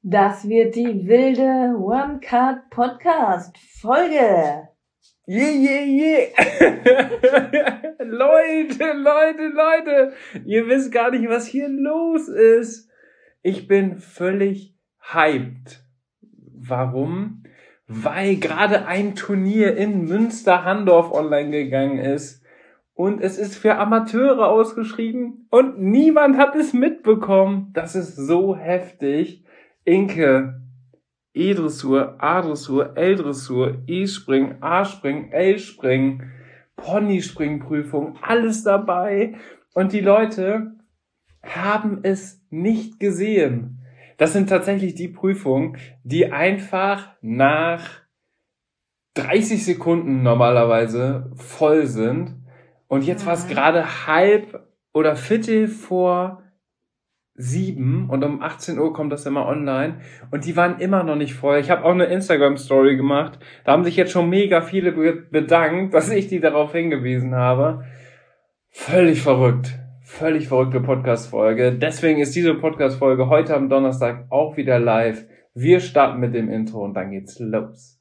Das wird die wilde One-Card-Podcast-Folge. Yeah. Leute. Ihr wisst gar nicht, was hier los ist. Ich bin völlig hyped. Warum? Weil gerade ein Turnier in Münster-Handorf online gegangen ist. Und es ist für Amateure ausgeschrieben. Und niemand hat es mitbekommen. Das ist so heftig. Inke, E-Dressur, A-Dressur, L-Dressur, E-Springen, A-Springen, L-Springen, Ponyspringprüfung, alles dabei. Und die Leute haben es nicht gesehen. Das sind tatsächlich die Prüfungen, die einfach nach 30 Sekunden normalerweise voll sind. Und jetzt war es gerade halb oder Viertel vor 7 und um 18 Uhr kommt das immer online und die waren immer noch nicht voll. Ich habe auch eine Instagram-Story gemacht. Da haben sich jetzt schon mega viele bedankt, dass ich die darauf hingewiesen habe. Völlig verrückte Podcast-Folge. Deswegen ist diese Podcast-Folge heute am Donnerstag auch wieder live. Wir starten mit dem Intro und dann geht's los.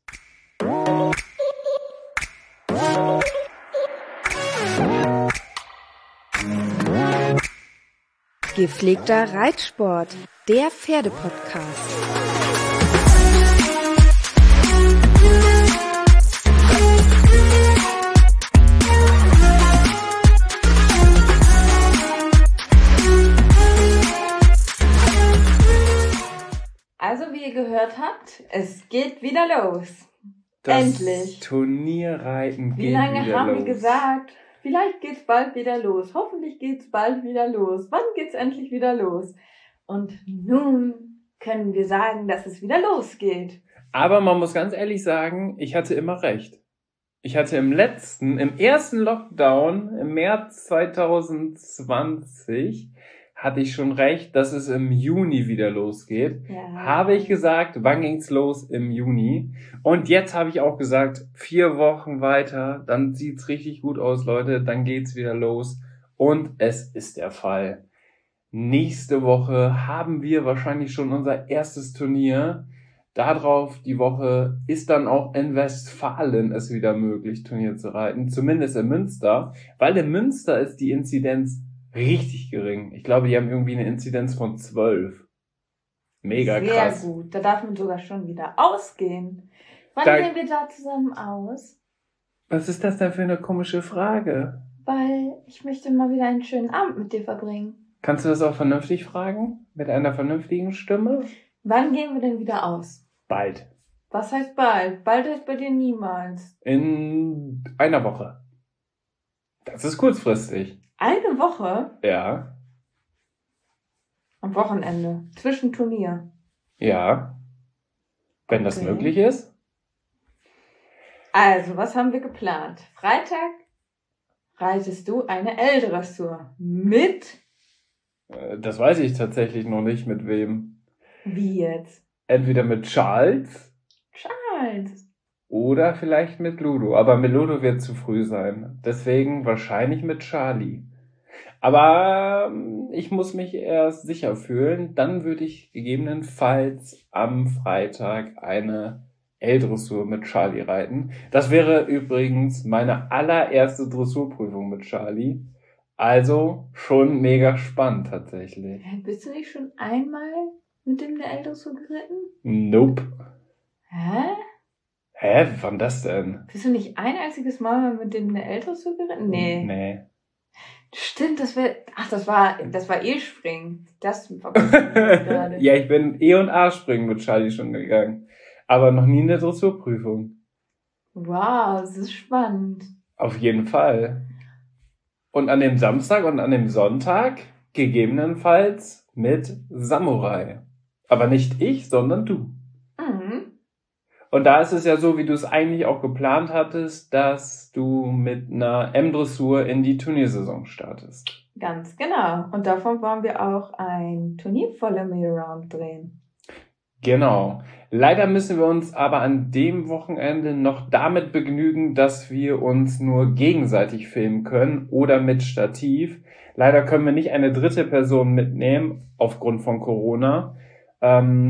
Gepflegter Reitsport, der Pferdepodcast. Also wie ihr gehört habt, es geht wieder los. Das Endlich. Turnierreiten geht Wie lange wieder haben los. wir gesagt? Vielleicht geht's bald wieder los. Hoffentlich geht's bald wieder los. Wann geht's endlich wieder los? Und nun können wir sagen, dass es wieder losgeht. Aber man muss ganz ehrlich sagen, ich hatte immer recht. Ich hatte im ersten Lockdown im März 2020 hatte ich schon recht, dass es im Juni wieder losgeht. Ja. Habe ich gesagt, wann ging's los? Im Juni. Und jetzt habe ich auch gesagt, 4 Wochen weiter, dann sieht's richtig gut aus, Leute, dann geht's wieder los. Und es ist der Fall. Nächste Woche haben wir wahrscheinlich schon unser erstes Turnier. Darauf die Woche ist dann auch in Westfalen es wieder möglich, Turnier zu reiten. Zumindest in Münster. Weil in Münster ist die Inzidenz richtig gering. Ich glaube, die haben irgendwie eine Inzidenz von 12. Mega krass. Sehr gut. Da darf man sogar schon wieder ausgehen. Wann gehen wir da zusammen aus? Was ist das denn für eine komische Frage? Weil ich möchte mal wieder einen schönen Abend mit dir verbringen. Kannst du das auch vernünftig fragen? Mit einer vernünftigen Stimme? Wann gehen wir denn wieder aus? Bald. Was heißt bald? Bald heißt bei dir niemals. In einer Woche. Das ist kurzfristig. Eine Woche? Ja. Am Wochenende. Zwischen Turnier. Ja. Wenn das Okay. möglich ist. Also, was haben wir geplant? Freitag reitest du eine L-Dressur. Mit? Das weiß ich tatsächlich noch nicht, mit wem. Wie jetzt? Entweder mit Charles Charles. oder vielleicht mit Ludo. Aber mit Ludo wird zu früh sein. Deswegen wahrscheinlich mit Charlie. Aber ich muss mich erst sicher fühlen. Dann würde ich gegebenenfalls am Freitag eine L-Dressur mit Charlie reiten. Das wäre übrigens meine allererste Dressurprüfung mit Charlie. Also schon mega spannend tatsächlich. Bist du nicht schon einmal mit dem eine L-Dressur geritten? Nope. Hä? Hä? Wann das denn? Bist du nicht ein einziges Mal mit dem eine L-Dressur geritten? Nee. Stimmt, das war E-Springen. Das war gerade. Ja, ich bin E- und A-Springen mit Charlie schon gegangen. Aber noch nie eine Dressurprüfung. Wow, das ist spannend. Auf jeden Fall. Und an dem Samstag und an dem Sonntag gegebenenfalls mit Samurai. Aber nicht ich, sondern du. Mhm. Und da ist es ja so, wie du es eigentlich auch geplant hattest, dass du mit einer M-Dressur in die Turniersaison startest. Ganz genau. Und davon wollen wir auch ein Turnier voller Round drehen. Genau. Leider müssen wir uns aber an dem Wochenende noch damit begnügen, dass wir uns nur gegenseitig filmen können oder mit Stativ. Leider können wir nicht eine dritte Person mitnehmen, aufgrund von Corona.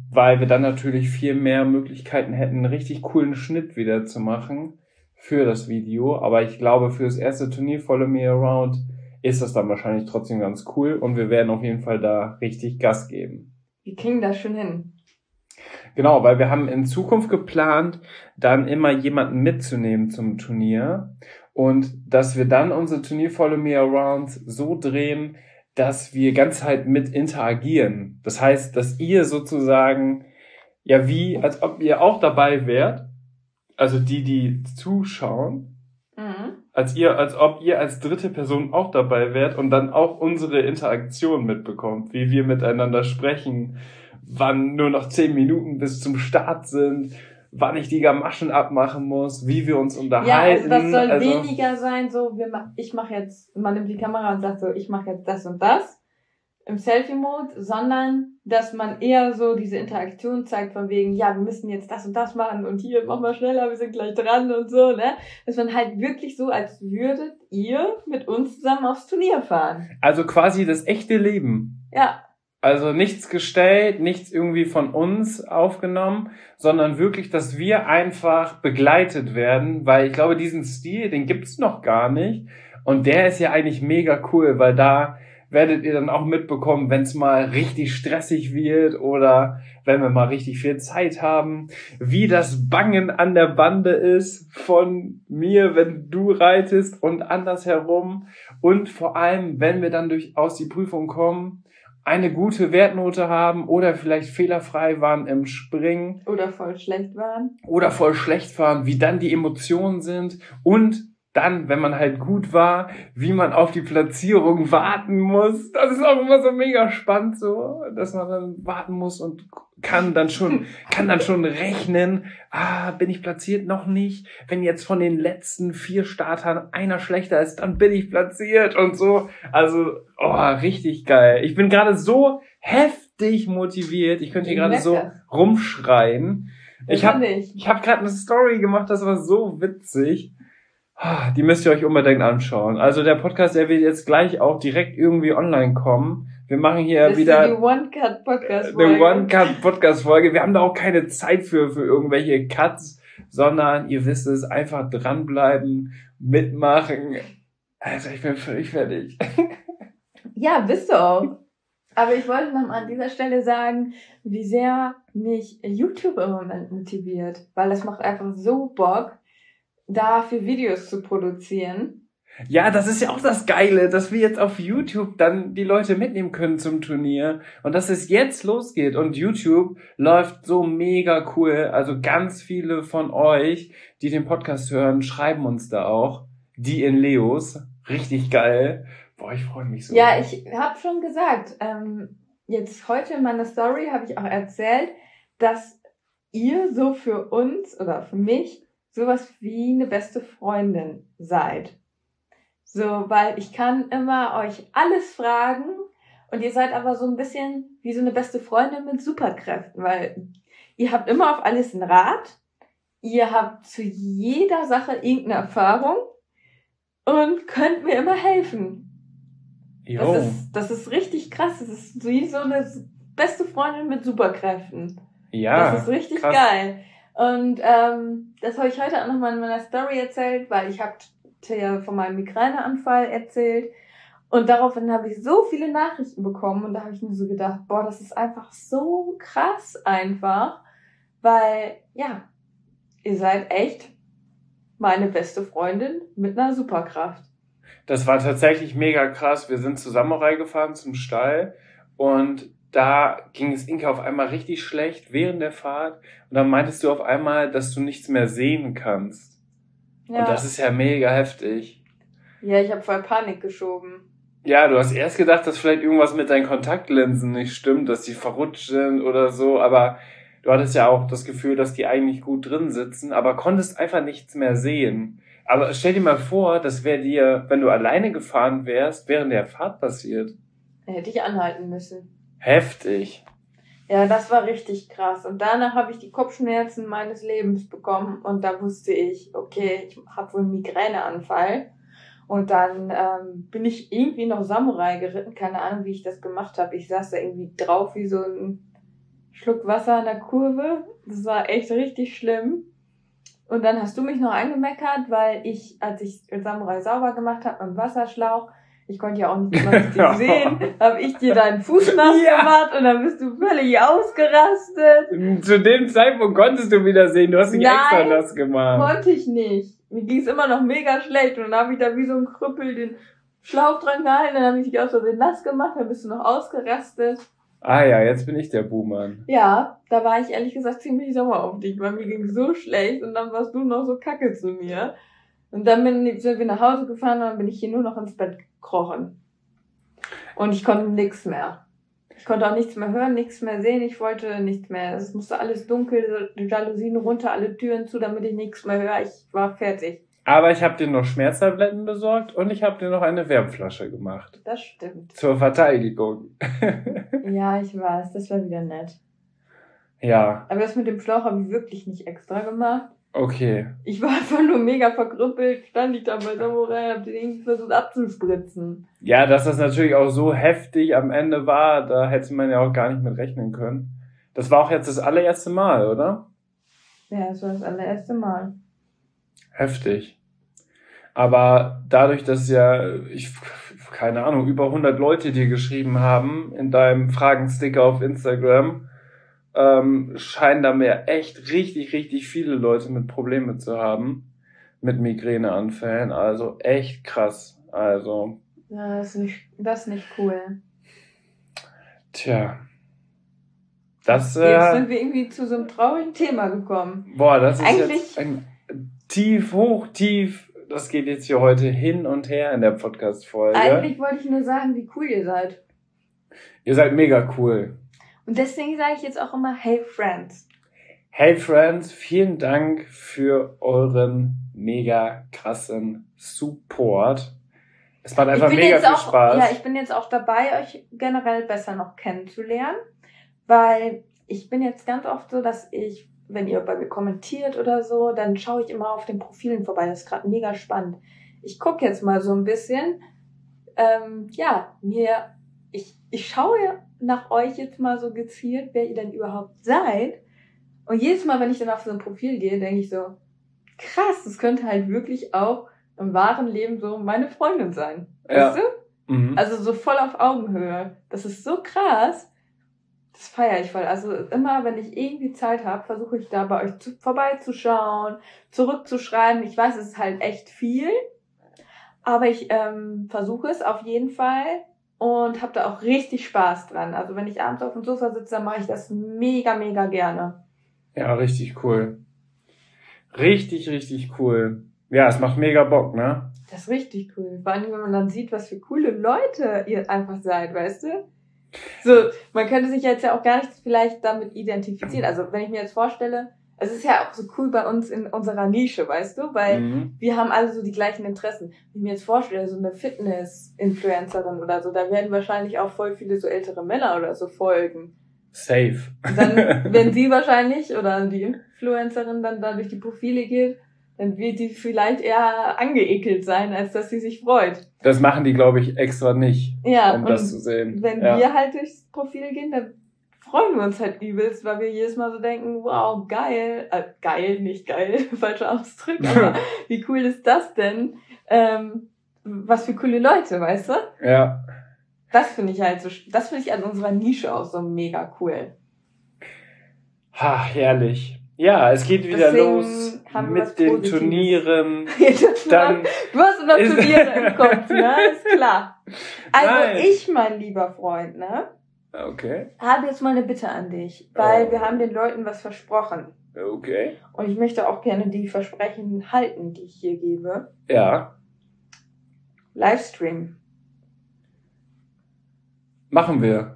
weil wir dann natürlich viel mehr Möglichkeiten hätten, einen richtig coolen Schnitt wieder zu machen für das Video. Aber ich glaube, für das erste Turnier Follow Me Around ist das dann wahrscheinlich trotzdem ganz cool und wir werden auf jeden Fall da richtig Gas geben. Wir kriegen das schon hin. Genau, weil wir haben in Zukunft geplant, dann immer jemanden mitzunehmen zum Turnier und dass wir dann unsere Turnier Follow Me Around so drehen, dass wir ganz halt mit interagieren. Das heißt, dass ihr sozusagen, ja wie, als ob ihr auch dabei wärt, also die zuschauen, als ob ihr als dritte Person auch dabei wärt und dann auch unsere Interaktion mitbekommt, wie wir miteinander sprechen, wann nur noch 10 Minuten bis zum Start sind, wann ich die Gamaschen abmachen muss, wie wir uns unterhalten. Ja, also das soll weniger sein, so ich mache jetzt, man nimmt die Kamera und sagt so, ich mache jetzt das und das im Selfie-Mode, sondern dass man eher so diese Interaktion zeigt von wegen, ja, wir müssen jetzt das und das machen und hier, mach mal schneller, wir sind gleich dran und so, ne? Dass man halt wirklich so, als würdet ihr mit uns zusammen aufs Turnier fahren. Also quasi das echte Leben. Ja. Also nichts gestellt, nichts irgendwie von uns aufgenommen, sondern wirklich, dass wir einfach begleitet werden, weil ich glaube, diesen Stil, den gibt's noch gar nicht und der ist ja eigentlich mega cool, weil da werdet ihr dann auch mitbekommen, wenn es mal richtig stressig wird oder wenn wir mal richtig viel Zeit haben, wie das Bangen an der Bande ist von mir, wenn du reitest und andersherum und vor allem, wenn wir dann aus die Prüfung kommen, eine gute Wertnote haben oder vielleicht fehlerfrei waren im Springen. Oder voll schlecht waren. Wie dann die Emotionen sind und dann, wenn man halt gut war, wie man auf die Platzierung warten muss. Das ist auch immer so mega spannend so, dass man dann warten muss und kann dann schon rechnen, bin ich platziert? Noch nicht. Wenn jetzt von den letzten 4 Startern einer schlechter ist, dann bin ich platziert und so. Also, richtig geil. Ich bin gerade so heftig motiviert. Ich könnte hier gerade so rumschreien. Ich hab gerade eine Story gemacht, das war so witzig. Die müsst ihr euch unbedingt anschauen. Also der Podcast, der wird jetzt gleich auch direkt irgendwie online kommen. Wir machen hier das wieder ist die One-Cut-Podcast-Folge. Eine One-Cut-Podcast-Folge. Wir haben da auch keine Zeit für irgendwelche Cuts, sondern ihr wisst es, einfach dranbleiben, mitmachen. Also ich bin völlig fertig. Ja, bist du auch. Aber ich wollte noch mal an dieser Stelle sagen, wie sehr mich YouTube im Moment motiviert. Weil das macht einfach so Bock, dafür Videos zu produzieren. Ja, das ist ja auch das Geile, dass wir jetzt auf YouTube dann die Leute mitnehmen können zum Turnier und dass es jetzt losgeht und YouTube läuft so mega cool. Also ganz viele von euch, die den Podcast hören, schreiben uns da auch. Die in Leos. Richtig geil. Boah, ich freue mich so. Ja, ich habe schon gesagt, jetzt heute in meiner Story habe ich auch erzählt, dass ihr so für uns oder für mich sowas wie eine beste Freundin seid. So, weil ich kann immer euch alles fragen und ihr seid aber so ein bisschen wie so eine beste Freundin mit Superkräften, weil ihr habt immer auf alles einen Rat, ihr habt zu jeder Sache irgendeine Erfahrung und könnt mir immer helfen. Das ist richtig krass, das ist wie so eine beste Freundin mit Superkräften. Ja, das ist richtig krass. Geil. Und das habe ich heute auch nochmal in meiner Story erzählt, weil ich hatte ja von meinem Migräneanfall erzählt. Und daraufhin habe ich so viele Nachrichten bekommen und da habe ich mir so gedacht, boah, das ist einfach so krass einfach, weil, ja, ihr seid echt meine beste Freundin mit einer Superkraft. Das war tatsächlich mega krass. Wir sind zu Samurai gefahren zum Stall und da ging es Inka auf einmal richtig schlecht während der Fahrt und dann meintest du auf einmal, dass du nichts mehr sehen kannst. Ja. Und das ist ja mega heftig. Ja, ich habe voll Panik geschoben. Ja, du hast erst gedacht, dass vielleicht irgendwas mit deinen Kontaktlinsen nicht stimmt, dass die verrutscht sind oder so, aber du hattest ja auch das Gefühl, dass die eigentlich gut drin sitzen, aber konntest einfach nichts mehr sehen. Aber stell dir mal vor, das wäre dir, wenn du alleine gefahren wärst, während der Fahrt passiert. Hätte ich anhalten müssen. Heftig. Ja, das war richtig krass. Und danach habe ich die Kopfschmerzen meines Lebens bekommen und da wusste ich, okay, ich habe wohl einen Migräneanfall. Und dann bin ich irgendwie noch Samurai geritten, keine Ahnung, wie ich das gemacht habe. Ich saß da irgendwie drauf wie so ein Schluck Wasser an der Kurve. Das war echt richtig schlimm. Und dann hast du mich noch angemeckert, weil als ich Samurai sauber gemacht habe mit dem Wasserschlauch, ich konnte ja auch nicht immer richtig sehen, habe ich dir deinen Fuß nass gemacht und dann bist du völlig ausgerastet. Zu dem Zeitpunkt konntest du wieder sehen, du hast dich extra nass gemacht. Konnte ich nicht. Mir ging es immer noch mega schlecht und dann habe ich da wie so ein Krüppel den Schlauch dran gehalten, dann habe ich dich aus Versehen nass gemacht, dann bist du noch ausgerastet. Ah ja, jetzt bin ich der Buhmann. Ja, da war ich ehrlich gesagt ziemlich sauer auf dich, weil mir ging so schlecht und dann warst du noch so kacke zu mir. Und dann sind wir nach Hause gefahren und dann bin ich hier nur noch ins Bett gekrochen. Und ich konnte nichts mehr. Ich konnte auch nichts mehr hören, nichts mehr sehen, ich wollte nichts mehr. Es musste alles dunkel, die Jalousien runter, alle Türen zu, damit ich nichts mehr höre. Ich war fertig. Aber ich habe dir noch Schmerztabletten besorgt und ich habe dir noch eine Wärmflasche gemacht. Das stimmt. Zur Verteidigung. Ja, ich weiß, das war wieder nett. Ja. Aber das mit dem Schlauch habe ich wirklich nicht extra gemacht. Okay. Ich war einfach nur mega verkrüppelt, stand ich da bei Samurai und hab den irgendwie versucht abzuspritzen. Ja, dass das natürlich auch so heftig am Ende war, da hätte man ja auch gar nicht mit rechnen können. Das war auch jetzt das allererste Mal, oder? Ja, das war das allererste Mal. Heftig. Aber dadurch, dass ja, keine Ahnung, über 100 Leute dir geschrieben haben in deinem Fragensticker auf Instagram, scheinen da mir echt richtig, richtig viele Leute mit Problemen zu haben. Mit Migräneanfällen. Also echt krass. Also. Ja, das ist nicht cool. Tja. Das, Jetzt sind wir irgendwie zu so einem traurigen Thema gekommen. Boah, das ist eigentlich jetzt ein tief, hoch, tief. Das geht jetzt hier heute hin und her in der Podcast-Folge. Eigentlich wollte ich nur sagen, wie cool ihr seid. Ihr seid mega cool. Und deswegen sage ich jetzt auch immer, hey Friends. Hey Friends, vielen Dank für euren mega krassen Support. Es macht einfach mega viel Spaß. Ja, ich bin jetzt auch dabei, euch generell besser noch kennenzulernen, weil ich bin jetzt ganz oft so, dass ich, wenn ihr bei mir kommentiert oder so, dann schaue ich immer auf den Profilen vorbei. Das ist gerade mega spannend. Ich gucke jetzt mal so ein bisschen. Ich schaue nach euch jetzt mal so gezielt, wer ihr denn überhaupt seid. Und jedes Mal, wenn ich dann auf so ein Profil gehe, denke ich so, krass, das könnte halt wirklich auch im wahren Leben so meine Freundin sein. Ja. Weißt du? Mhm. Also so voll auf Augenhöhe. Das ist so krass. Das feiere ich voll. Also immer, wenn ich irgendwie Zeit habe, versuche ich da bei euch vorbeizuschauen, zurückzuschreiben. Ich weiß, es ist halt echt viel. Aber ich versuche es auf jeden Fall und habe da auch richtig Spaß dran. Also wenn ich abends auf dem Sofa sitze, dann mache ich das mega, mega gerne. Ja, richtig cool. Richtig, richtig cool. Ja, es macht mega Bock, ne? Das ist richtig cool. Vor allem, wenn man dann sieht, was für coole Leute ihr einfach seid, weißt du? So, man könnte sich jetzt ja auch gar nicht vielleicht damit identifizieren. Also wenn ich mir jetzt vorstelle, es ist ja auch so cool bei uns in unserer Nische, weißt du? Weil wir haben alle so die gleichen Interessen. Wenn ich mir jetzt vorstelle, so eine Fitness-Influencerin oder so, da werden wahrscheinlich auch voll viele so ältere Männer oder so folgen. Safe. Und dann, wenn sie wahrscheinlich oder die Influencerin dann da durch die Profile geht, dann wird die vielleicht eher angeekelt sein, als dass sie sich freut. Das machen die, glaube ich, extra nicht, ja, um das zu sehen. Wenn wir halt durchs Profil gehen, dann freuen wir uns halt übelst, weil wir jedes Mal so denken, wow, geil. Geil, nicht geil, falscher Ausdruck, aber wie cool ist das denn? Was für coole Leute, weißt du? Ja. Das finde ich halt so, das finde ich an unserer Nische auch so mega cool. Ha, herrlich. Ja, es geht wieder Deswegen los haben wir mit den Positives. Turnieren. Dann, du hast noch Turniere im Kopf, ne? Ist klar. Also Nein. ich, mein lieber Freund, ne? Okay. Habe jetzt mal eine Bitte an dich, weil wir haben den Leuten was versprochen. Okay. Und ich möchte auch gerne die Versprechen halten, die ich hier gebe. Ja. Livestream. Machen wir.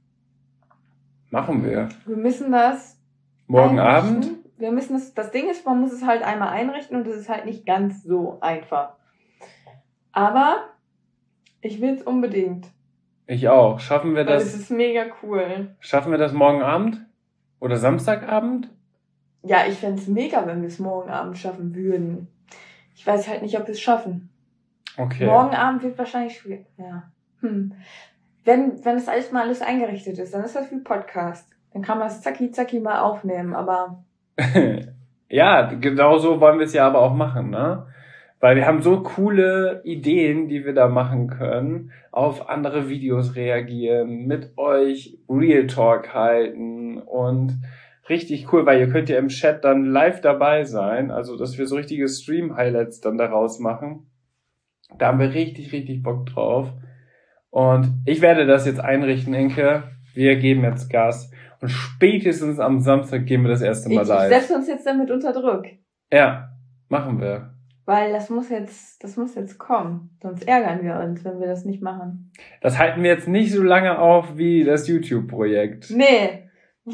Wir müssen das Morgen einrichten. Abend? Wir müssen das Ding ist, man muss es halt einmal einrichten und das ist halt nicht ganz so einfach. Aber ich will es unbedingt. Ich auch. Schaffen wir Weil das? es ist mega cool. Schaffen wir das morgen Abend? Oder Samstagabend? Ja, ich fände es mega, wenn wir es morgen Abend schaffen würden. Ich weiß halt nicht, ob wir es schaffen. Okay. Morgen Abend wird wahrscheinlich schwierig. Ja. Wenn das alles mal eingerichtet ist, dann ist das wie Podcast. Dann kann man es zacki mal aufnehmen, aber... Ja, genau so wollen wir es ja aber auch machen, ne? Weil wir haben so coole Ideen, die wir da machen können, auf andere Videos reagieren, mit euch Real Talk halten und richtig cool, weil ihr könnt ja im Chat dann live dabei sein, also dass wir so richtige Stream-Highlights dann daraus machen. Da haben wir richtig Bock drauf. Und ich werde das jetzt einrichten, Inke. Wir geben jetzt Gas. Und spätestens am Samstag gehen wir das erste Mal live. Ich setze uns jetzt damit unter Druck. Ja, machen wir. Weil das muss jetzt kommen. Sonst ärgern wir uns, wenn wir das nicht machen. Das halten wir jetzt nicht so lange auf wie das YouTube-Projekt. Nee.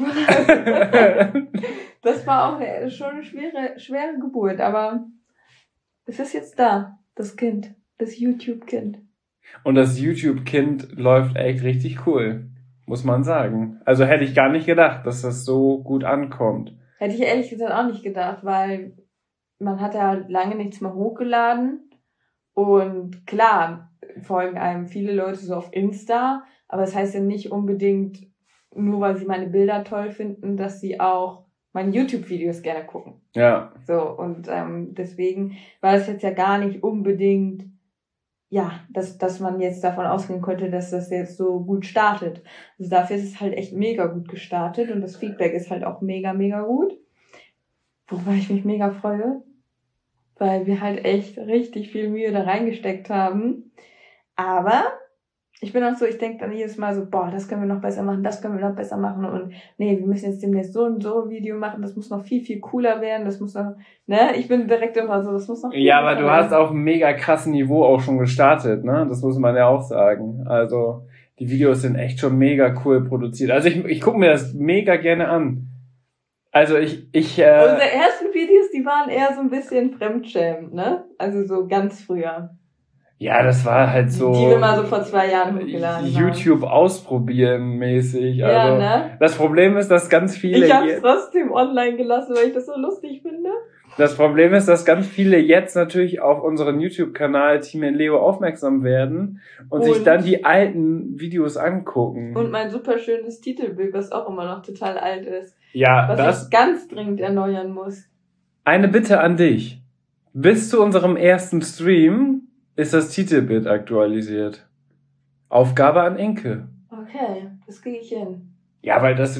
Das war auch schon eine schwere Geburt, aber es ist jetzt da, das Kind, das YouTube-Kind. Und das YouTube-Kind läuft echt richtig cool, muss man sagen. Also hätte ich gar nicht gedacht, dass das so gut ankommt. Hätte ich ehrlich gesagt auch nicht gedacht, weil man hat ja lange nichts mehr hochgeladen. Und klar, folgen einem viele Leute so auf Insta, aber das heißt ja nicht unbedingt, nur weil sie meine Bilder toll finden, dass sie auch meine YouTube-Videos gerne gucken. Ja. So, und deswegen war das jetzt ja gar nicht unbedingt, ja, dass man jetzt davon ausgehen könnte, dass das jetzt so gut startet. Also dafür ist es halt echt mega gut gestartet und das Feedback ist halt auch mega gut. Worüber ich mich mega freue, weil wir halt echt richtig viel Mühe da reingesteckt haben. Aber ich bin auch so, ich denke dann jedes Mal so, boah, das können wir noch besser machen, das können wir noch besser machen und nee, wir müssen jetzt demnächst so und so ein Video machen, das muss noch viel cooler werden, das muss noch, ne, ich bin direkt immer so, das muss noch viel Ja, aber du werden. hast auf einem mega krassen Niveau auch schon gestartet, ne, das muss man ja auch sagen. Also, die Videos sind echt schon mega cool produziert. Also ich gucke mir das mega gerne an. Also Unsere ersten Videos, die waren eher so ein bisschen fremdschämend, ne? Also so ganz früher. Ja, das war halt so... Die wir mal so vor 2 Jahren hochgeladen haben. YouTube ausprobieren mäßig. Ja, also, ne? Das Problem ist, dass ganz viele... Ich hab's trotzdem online gelassen, weil ich das so lustig finde. Das Problem ist, dass ganz viele jetzt natürlich auf unseren YouTube-Kanal Team Leo aufmerksam werden und sich dann die alten Videos angucken. Und mein super schönes Titelbild, was auch immer noch total alt ist. Ja, was ich ganz dringend erneuern muss. Eine Bitte an dich. Bis zu unserem ersten Stream ist das Titelbild aktualisiert. Aufgabe an Inke. Okay, das kriege ich hin. Ja, weil das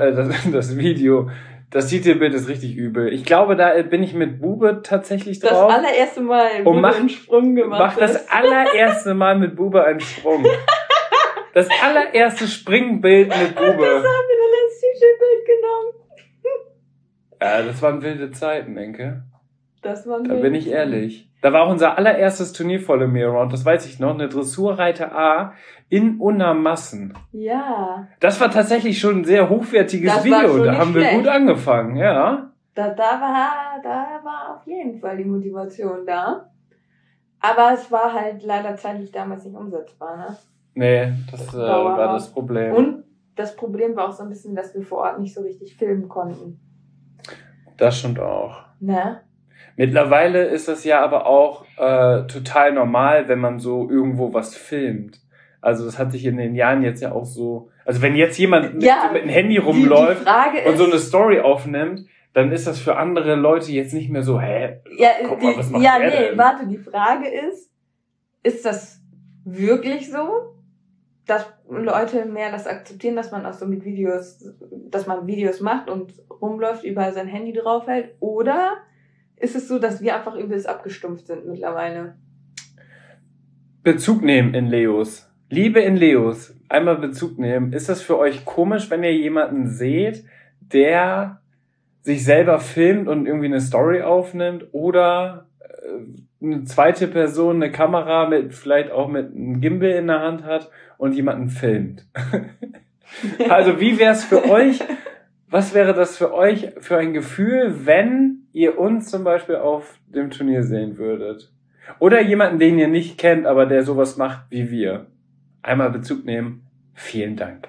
Titelbild ist richtig übel. Ich glaube, da bin ich mit Bube tatsächlich drauf. Das allererste Mal, wo du einen Sprung gemacht hast. Mach das allererste Mal mit Bube einen Sprung. Das allererste Springbild mit Bube. Und das haben wir dann als Titelbild genommen. Ja, das waren wilde Zeiten, Enke. Das waren Da bin ich ehrlich. Da war unser allererstes Turnier voll im Mirror, das weiß ich noch, eine Dressurreiter A in Unermassen. Ja. Das war tatsächlich schon ein sehr hochwertiges Video, da haben wir gut angefangen, ja. Da war auf jeden Fall die Motivation da. Aber es war halt leider zeitlich damals nicht umsetzbar, ne? Nee, das war das Problem. Und das Problem war auch so ein bisschen, dass wir vor Ort nicht so richtig filmen konnten. Das stimmt auch. Ne? Mittlerweile ist das ja aber auch total normal, wenn man so irgendwo was filmt. Also das hat sich in den Jahren jetzt ja auch so... Also wenn jetzt jemand mit einem Handy rumläuft und so eine Story aufnimmt, dann ist das für andere Leute jetzt nicht mehr so, guck mal, was macht der denn? Warte, die Frage ist das wirklich so, dass Leute mehr das akzeptieren, dass man auch so mit Videos, dass man Videos macht und rumläuft, überall sein Handy draufhält, oder ist es so, dass wir einfach übelst abgestumpft sind mittlerweile? Bezug nehmen in Leos. Liebe in Leos, einmal Bezug nehmen. Ist das für euch komisch, wenn ihr jemanden seht, der sich selber filmt und irgendwie eine Story aufnimmt oder eine zweite Person eine Kamera vielleicht auch mit einem Gimbal in der Hand hat und jemanden filmt? Also wie wäre es für euch, was wäre das für euch für ein Gefühl, wenn ihr uns zum Beispiel auf dem Turnier sehen würdet? Oder jemanden, den ihr nicht kennt, aber der sowas macht wie wir? Einmal Bezug nehmen. Vielen Dank.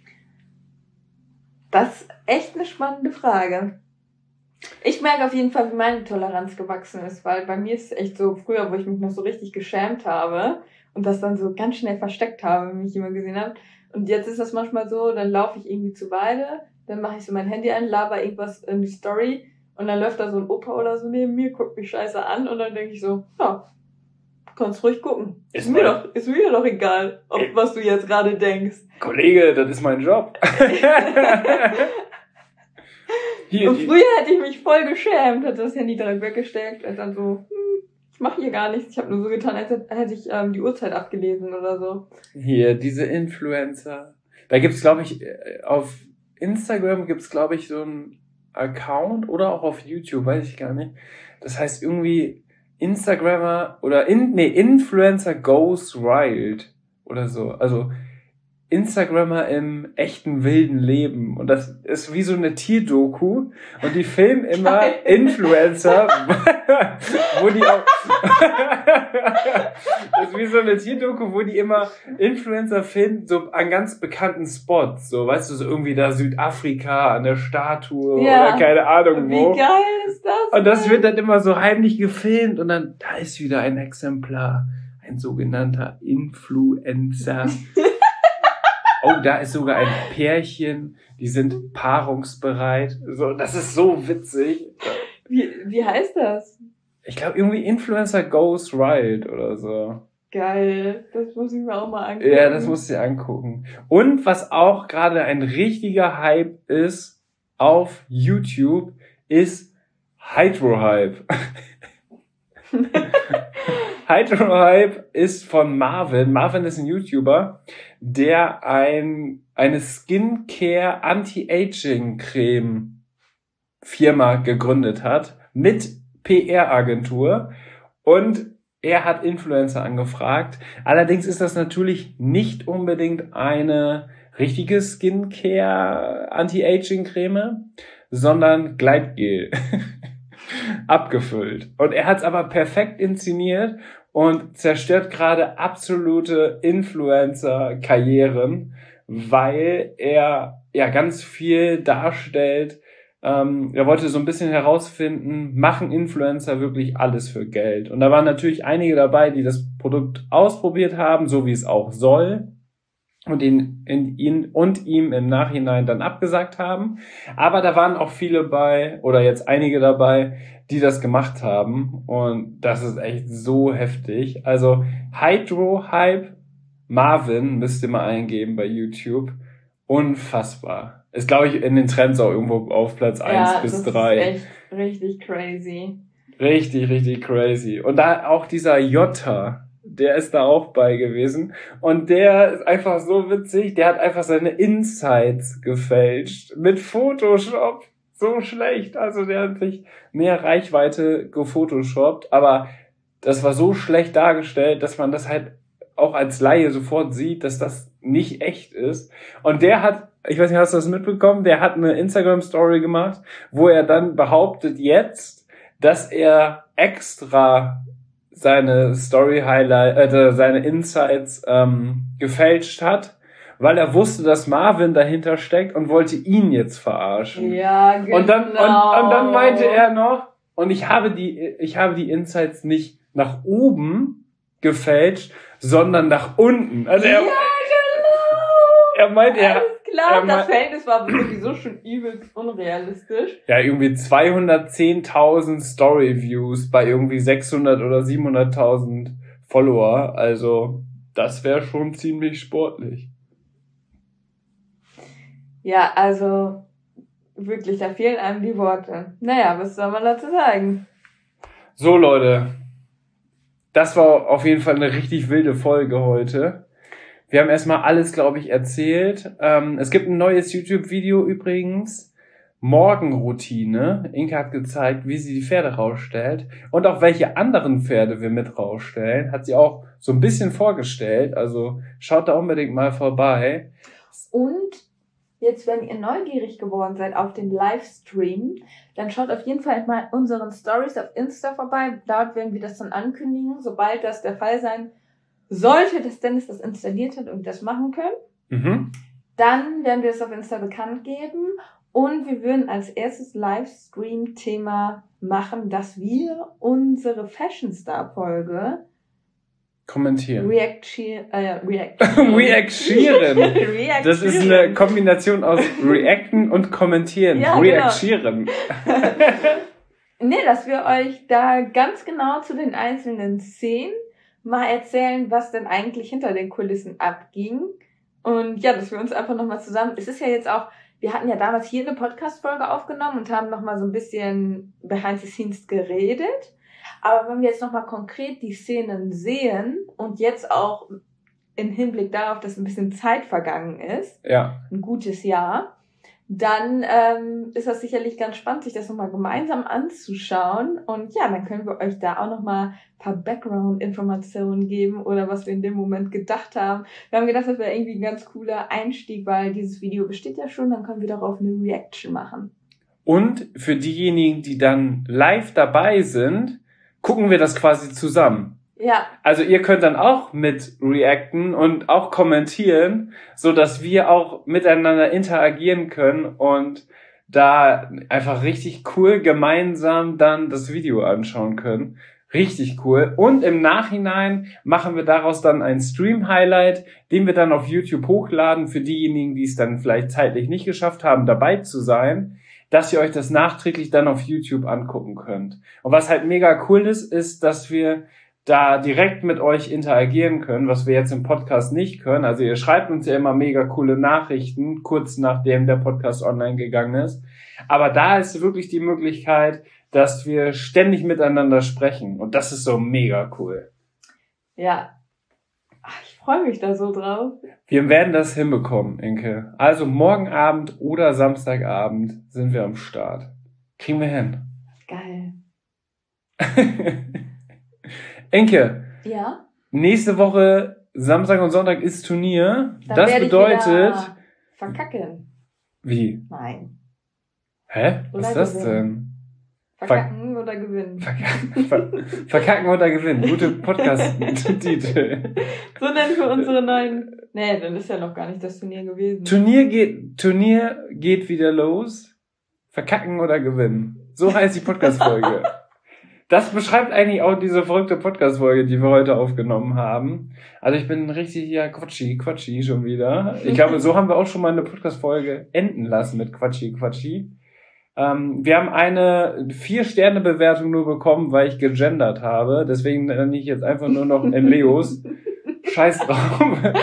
Das ist echt eine spannende Frage. Ich merke auf jeden Fall, wie meine Toleranz gewachsen ist, weil bei mir ist es echt so, früher, wo ich mich noch so richtig geschämt habe und das dann so ganz schnell versteckt habe, wenn mich jemand gesehen hat. Und jetzt ist das manchmal so, dann laufe ich irgendwie zu Weide, dann mache ich so mein Handy an, laber irgendwas in die Story und dann läuft da so ein Opa oder so neben mir, guckt mich scheiße an und dann denke ich so, ja, kannst ruhig gucken. Ist mir doch egal, was du jetzt gerade denkst. Kollege, das ist mein Job. Und früher hätte ich mich voll geschämt, hätte das Handy direkt weggesteckt und dann so, ich mache hier gar nichts. Ich habe nur so getan, als hätte ich die Uhrzeit abgelesen oder so. Hier, diese Influencer. Da gibt's, glaube ich, auf Instagram gibt's, glaube ich, so einen Account oder auch auf YouTube, weiß ich gar nicht. Das heißt irgendwie Instagrammer oder Influencer Goes Wild oder so. Also Instagrammer im echten wilden Leben. Und das ist wie so eine Tierdoku. Und die filmen immer Influencer, wo die auch, das ist wie so eine Tierdoku, wo die immer Influencer filmen, so an ganz bekannten Spots. So, weißt du, so irgendwie da Südafrika an der Statue oder keine Ahnung wo. Wie geil ist das? Und das wird dann immer so heimlich gefilmt und dann, da ist wieder ein Exemplar. Ein sogenannter Influencer. Oh, da ist sogar ein Pärchen, die sind paarungsbereit. So, das ist so witzig. Wie heißt das? Ich glaube irgendwie Influencer Goes Wild oder so. Geil, das muss ich mir auch mal angucken. Ja, das musst du dir angucken. Und was auch gerade ein richtiger Hype ist auf YouTube, ist Hydro-Hype. Hydro-Hype ist von Marvin. Marvin ist ein YouTuber, der eine Skincare Anti-Aging-Creme Firma gegründet hat mit PR-Agentur und er hat Influencer angefragt. Allerdings ist das natürlich nicht unbedingt eine richtige Skincare Anti-Aging-Creme, sondern Gleitgel. Abgefüllt. Und er hat es aber perfekt inszeniert und zerstört gerade absolute Influencer-Karrieren, weil er ja ganz viel darstellt. Er wollte so ein bisschen herausfinden, machen Influencer wirklich alles für Geld? Und da waren natürlich einige dabei, die das Produkt ausprobiert haben, so wie es auch soll. Und ihm im Nachhinein dann abgesagt haben. Aber da waren auch viele bei, oder jetzt einige dabei, die das gemacht haben. Und das ist echt so heftig. Also Hydro-Hype Marvin müsst ihr mal eingeben bei YouTube. Unfassbar. Ist, glaube ich, in den Trends auch irgendwo auf Platz 1 bis 3. Ja, das ist echt richtig crazy. Richtig, richtig crazy. Und da auch dieser Jota, der ist da auch bei gewesen. Und der ist einfach so witzig, der hat einfach seine Insights gefälscht mit Photoshop. So schlecht. Also der hat sich mehr Reichweite gefotoshoppt, aber das war so schlecht dargestellt, dass man das halt auch als Laie sofort sieht, dass das nicht echt ist. Und der hat, ich weiß nicht, hast du das mitbekommen, der hat eine Instagram-Story gemacht, wo er dann behauptet jetzt, dass er extra seine seine Insights gefälscht hat, weil er wusste, dass Marvin dahinter steckt und wollte ihn jetzt verarschen. Ja, genau. Und dann meinte er noch, und ich habe die Insights nicht nach oben gefälscht, sondern nach unten. Also ja, genau. Er meint, alles klar, das Verhältnis war sowieso schon übelst unrealistisch. Ja, irgendwie 210.000 Story-Views bei irgendwie 600 oder 700.000 Follower. Also, das wäre schon ziemlich sportlich. Ja, also, wirklich, da fehlen einem die Worte. Naja, was soll man dazu sagen? So, Leute. Das war auf jeden Fall eine richtig wilde Folge heute. Wir haben erstmal alles, glaube ich, erzählt. Es gibt ein neues YouTube-Video übrigens. Morgenroutine. Inka hat gezeigt, wie sie die Pferde rausstellt. Und auch welche anderen Pferde wir mit rausstellen. Hat sie auch so ein bisschen vorgestellt. Also schaut da unbedingt mal vorbei. Und jetzt, wenn ihr neugierig geworden seid auf den Livestream, dann schaut auf jeden Fall mal unseren Stories auf Insta vorbei. Dort werden wir das dann ankündigen, sobald das der Fall sein sollte, dass Dennis das installiert hat und wir das machen können. Mhm. Dann werden wir das auf Insta bekannt geben und wir würden als erstes Livestream-Thema machen, dass wir unsere Fashion Star-Folge Kommentieren. Reagieren. Reagieren. Das ist eine Kombination aus reacten und kommentieren. Ja, reagieren. Nee, dass wir euch da ganz genau zu den einzelnen Szenen mal erzählen, was denn eigentlich hinter den Kulissen abging. Und ja, dass wir uns einfach nochmal zusammen... Es ist ja jetzt auch... Wir hatten ja damals hier eine Podcast-Folge aufgenommen und haben nochmal so ein bisschen behind the scenes geredet. Aber wenn wir jetzt nochmal konkret die Szenen sehen und jetzt auch im Hinblick darauf, dass ein bisschen Zeit vergangen ist, ein gutes Jahr, dann ist das sicherlich ganz spannend, sich das nochmal gemeinsam anzuschauen. Und ja, dann können wir euch da auch nochmal ein paar Background-Informationen geben oder was wir in dem Moment gedacht haben. Wir haben gedacht, das wäre irgendwie ein ganz cooler Einstieg, weil dieses Video besteht ja schon, dann können wir darauf eine Reaction machen. Und für diejenigen, die dann live dabei sind, gucken wir das quasi zusammen. Ja. Also ihr könnt dann auch mit reacten und auch kommentieren, so dass wir auch miteinander interagieren können und da einfach richtig cool gemeinsam dann das Video anschauen können. Richtig cool. Und im Nachhinein machen wir daraus dann ein Stream-Highlight, den wir dann auf YouTube hochladen für diejenigen, die es dann vielleicht zeitlich nicht geschafft haben, dabei zu sein, dass ihr euch das nachträglich dann auf YouTube angucken könnt. Und was halt mega cool ist, dass wir da direkt mit euch interagieren können, was wir jetzt im Podcast nicht können. Also ihr schreibt uns ja immer mega coole Nachrichten, kurz nachdem der Podcast online gegangen ist. Aber da ist wirklich die Möglichkeit, dass wir ständig miteinander sprechen. Und das ist so mega cool. Ja. Ich freue mich da so drauf. Wir werden das hinbekommen, Inke. Also morgen Abend oder Samstagabend sind wir am Start. Kriegen wir hin. Geil. Inke. Ja? Nächste Woche, Samstag und Sonntag ist Turnier. Dann das bedeutet... verkacken. Wie? Nein. Hä? Oder Was ist das gewinnen. denn? Verkacken oder gewinnen. Verkacken oder gewinnen. Gute Podcast-Titel. So nennen wir unsere neuen... Nee, dann ist ja noch gar nicht das Turnier gewesen. Turnier geht wieder los. Verkacken oder gewinnen. So heißt die Podcast-Folge. Das beschreibt eigentlich auch diese verrückte Podcast-Folge, die wir heute aufgenommen haben. Also ich bin richtig quatschi schon wieder. Ich glaube, so haben wir auch schon mal eine Podcast-Folge enden lassen mit quatschi. Wir haben eine 4-Sterne-Bewertung nur bekommen, weil ich gegendert habe. Deswegen nenne ich jetzt einfach nur noch Leos. Scheiß drauf.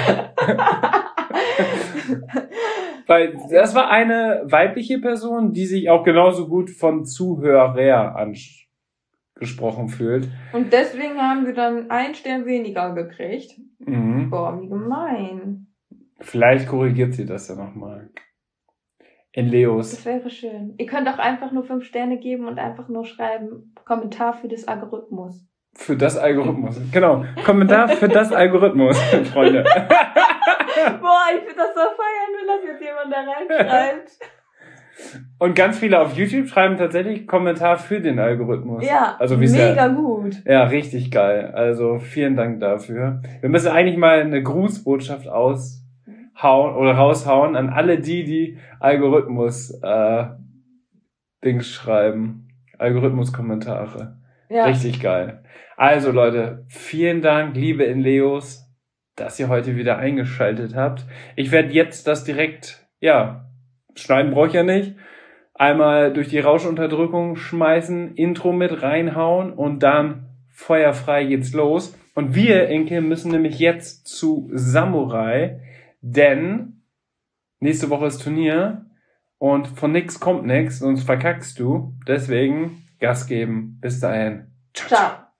Weil das war eine weibliche Person, die sich auch genauso gut von Zuhörer angesprochen fühlt. Und deswegen haben wir dann 1 Stern weniger gekriegt. Mhm. Boah, wie gemein. Vielleicht korrigiert sie das ja nochmal. In Leos. Das wäre schön. Ihr könnt auch einfach nur 5 Sterne geben und einfach nur schreiben, Kommentar für das Algorithmus. Für das Algorithmus. Genau. Kommentar für das Algorithmus, Freunde. Boah, ich finde das so feiern, wenn das jetzt jemand da reinschreibt. Und ganz viele auf YouTube schreiben tatsächlich Kommentar für den Algorithmus. Ja, also, mega gut. Ja, richtig geil. Also vielen Dank dafür. Wir müssen eigentlich mal eine Grußbotschaft raushauen an alle die Algorithmus Dings schreiben. Algorithmus-Kommentare. Ja. Richtig geil. Also Leute, vielen Dank, liebe Leos, dass ihr heute wieder eingeschaltet habt. Ich werde jetzt das direkt, schneiden brauche ich ja nicht, einmal durch die Rauschunterdrückung schmeißen, Intro mit reinhauen und dann feuerfrei geht's los. Und wir, Inke, müssen nämlich jetzt zu Samurai, denn nächste Woche ist Turnier und von nix kommt nix, sonst verkackst du. Deswegen Gas geben. Bis dahin. Ciao.